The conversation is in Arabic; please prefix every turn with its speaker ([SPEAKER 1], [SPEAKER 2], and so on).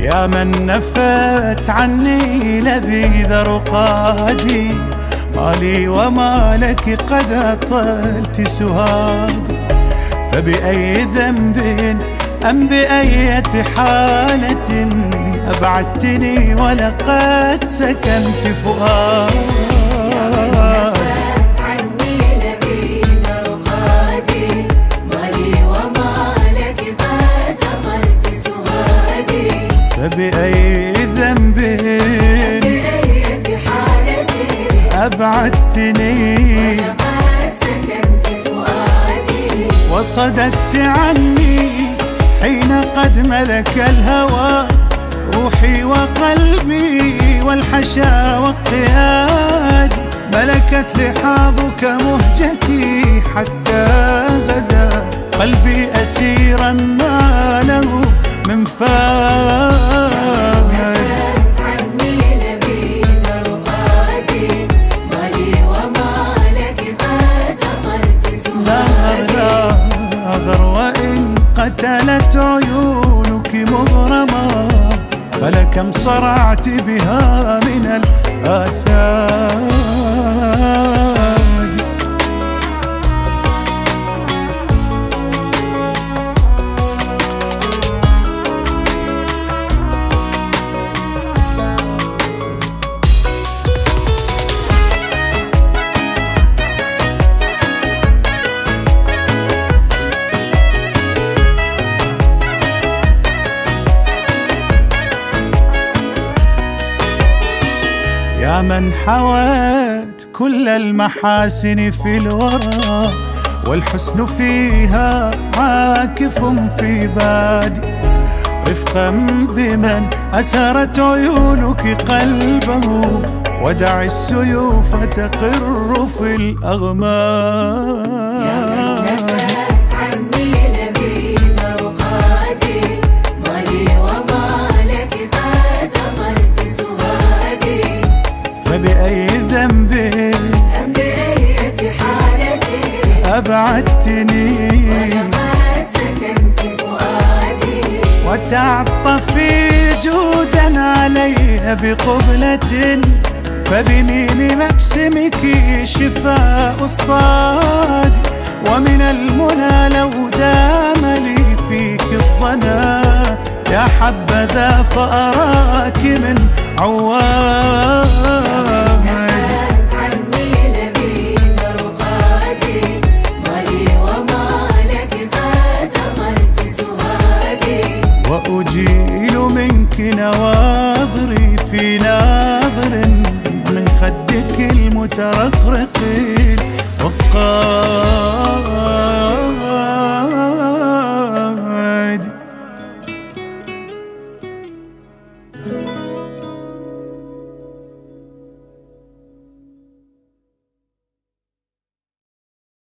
[SPEAKER 1] يا من نفت عني لذيذ رقادي، مالي ومالك قد أطلت سهادي، فبأي ذنب أم بأية حالة أبعدتني ولقد سكنت فؤادي. فبأي ذنب
[SPEAKER 2] بأية حالة
[SPEAKER 1] أبعدتني
[SPEAKER 2] ولقد سكنت فؤادي،
[SPEAKER 1] وصددت عني حين قد ملك الهوى روحي وقلبي والحشا والقياد، ملكت لحاظك مهجتي حتى غدا قلبي أسيرا ما له من فاد.
[SPEAKER 2] عني لذيذ رقادي، مالي ومالك قد أطلت سهادي.
[SPEAKER 1] لا أغر وإن قتلت عيونك مغرما، فلكم صرعت بها من الآساد. يا من حوت كل المحاسن في الورى، والحسن فيها عاكف في بادي، رفقا بمن أسرت عيونك قلبه، ودع السيوف تقر في الأغماد. فبأي ذنب
[SPEAKER 2] أم بأية حالة
[SPEAKER 1] أبعدتني
[SPEAKER 2] ولقد سكنت فؤادي،
[SPEAKER 1] وتعطفي جودا علي بقبلة، فبميم مبسمك شفاء الصاد، ومن المنى لو دام لي فيك الظنا، يا حبذا فأراك من عواد.
[SPEAKER 2] عني لذيذ رقادي، مالي ومالك قد أطلت سهادي،
[SPEAKER 1] وأجيل منك نواظري في ناظر من خدك المترقب